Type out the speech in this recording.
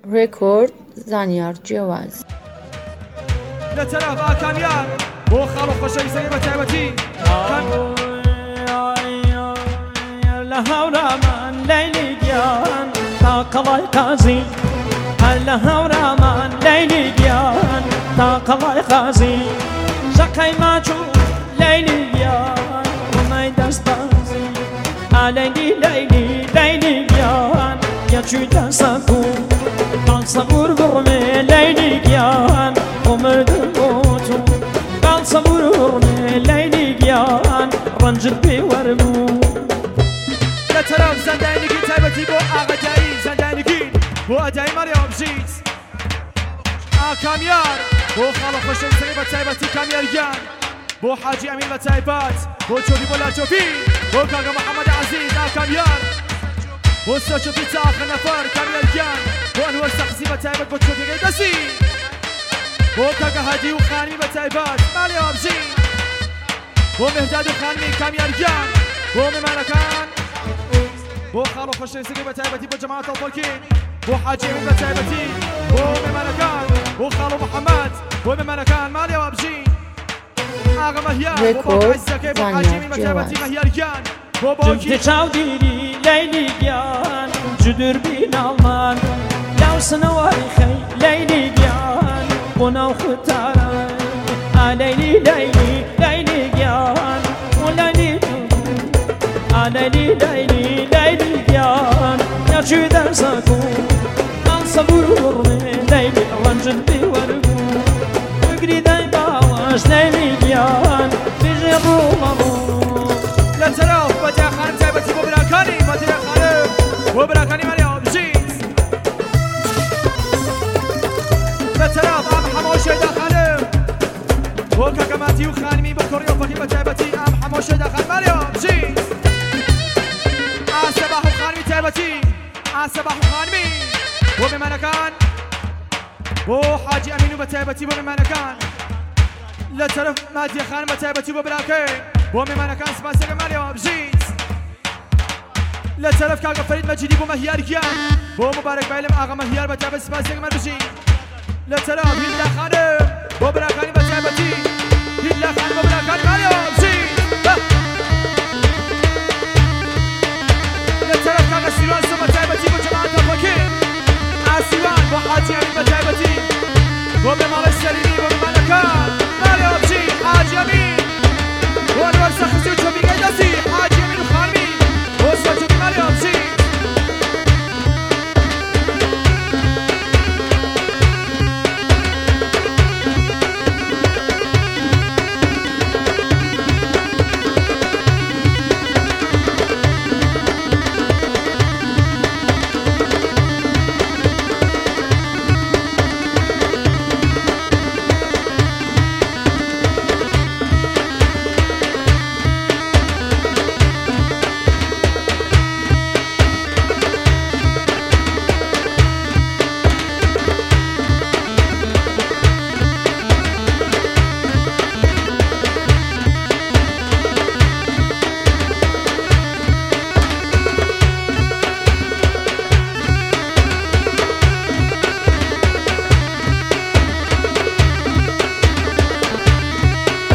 رکورد زانیار جواز لطرف آکامیار بو خالو خوشی سری بتایبتی لهورا من لیلی گیان تا قضای قاضی لهورا من لیلی گیان تا قضای قاضی شقی ماچو لیلی گیان رومی دست بازی لیلی لیلی لیلی گیان یا چوی دست کن قال صبور برمي لیلی گیان عمر موتو قال صبور برمي لیلی گیان رنجت بی ورمو لطرف زندانیگی تایبتی بو آقا جایی زندانیگی بو ادای مریم بجیت کامیار بو خالو خوشی سری بتایبتی کامیارگان بو حاجی امین بتایبات بو چوبی بولا چوبی بو کاغا محمد عزیز کامیار بو سوچوبی تا آخر نفر کامیارگان بو انوار سقسی بتایبات بو چوبی غیدسی بو کاغا هادی و خانمی بتایبات مریم بجیت بو مهداد و خانمی کامیارگان بو ممانکان بو خالو خوشی سری بتایبتی بو جماعت الفرکین بو حاجی امین بتایبتی بو ممانکان بو خالو محمد بو ممانکان مریم بجیت آقا مهیار بو باقی عزیزکه بو حاجی امین بتایبتی مهیارگان بو باقی جفت چاودیری لیلی گیان جدر بین آلمان لو سنواری خی لیلی گیان بو نو ختارای لیلی لیلی لیلی گیان و لیلی لیلی لیلی لیلی گیان یا چوی درس کن قال صبور برمي لیلی رنجت بی ورگو بگری دای باواش لیلی گیان بیجی رومامو لطرف بتای خانم تایبتی بو براکانی بتای خانم بو براکانی مریم بجیت لطرف ام حماشه دا خانم بو کاکاماتی و خانمی بو کوری و فاکی بتایبتی ام حماشه دا خانم مریم بجیت صباح و خانمی تایبتی صباح و خانمی بو ممانکان بو حاجی امینو بتایبتی بو ممانکان لطرف مادی خانم بتایبتی بو براکی بو ممانکان سپاسیگ مریم بجیت لطرف کاغا فرید مجیدی بو مهیارگیان بو مبارک بایلم آقا مهیار بتایبت سپاسیگ مر بجیت لطرف هیلا خانم بو براکانی بتایبتی هیلا خانم بو براکانی مریم بجیت